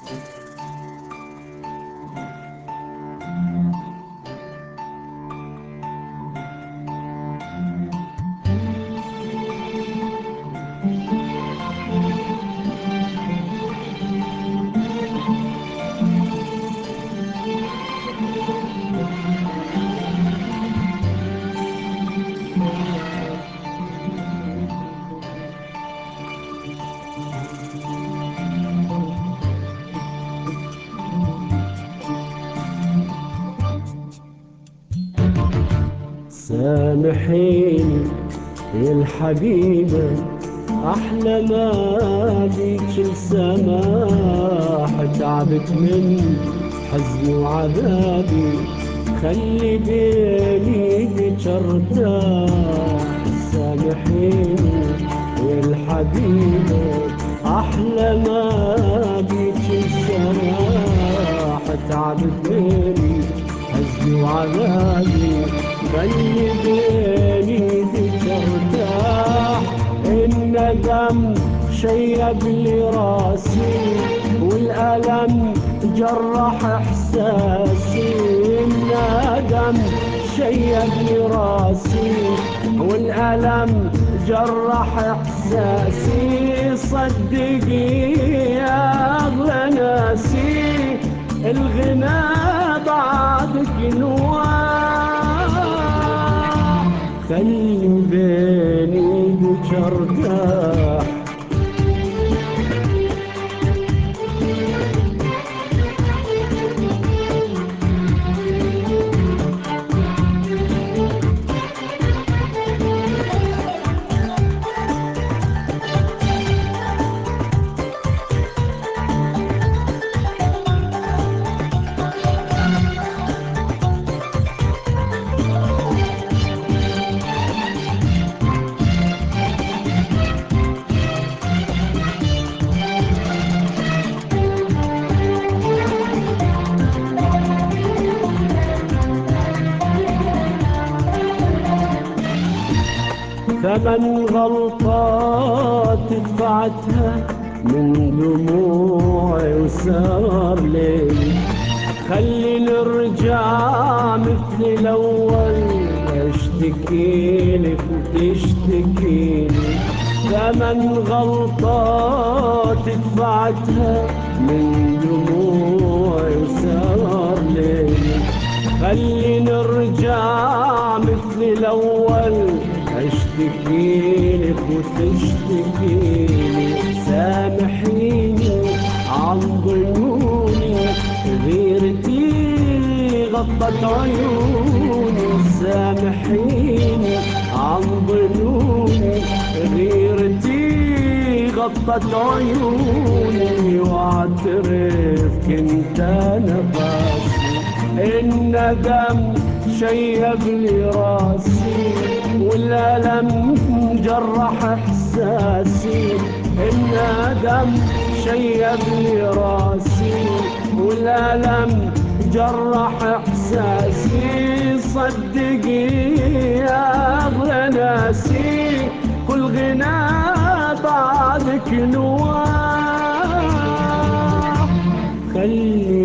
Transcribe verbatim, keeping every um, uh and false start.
سامحيني يا الحبيبة، أحلى ما بيك السماح، تعبت من حزني وعذابي، خلي بيني بيك ارتاح. سامحيني يا الحبيبة، أحلى ما بيك السماح، تعبت مني حزني وعذابي، خلي بيني بيك ارتاح. الندم شيب لي راسي، والألم جرح إحساسي. الندم شيب لي راسي، والألم جرح إحساسي. صدقي يا أغلى ناسي، الغنى بعدك نواح، خلي بيني بك ارتاح. ثمن غلطات دفعتها من دموعي وسهر ليلي، خلي نرجع مثل الأول، اشتكيلك وتشتكيلي. ثمن غلطات دفعتها من دموعي وسهر ليلي، خلي نرجع مثل الأول، اشتكيلك وتشتكيلي. سامحيني عن ظنوني، غيرتي غطت عيوني. سامحيني عن ظنوني، غيرتي غطت عيوني، واعترف كنت انا قاسي. الندم شيب لي راسي، والألم جرح إحساسي. الندم شيب لي راسي، والألم جرح إحساسي. صدقي يا أغلى ناسي، كل غنى بعدك نواح، خلي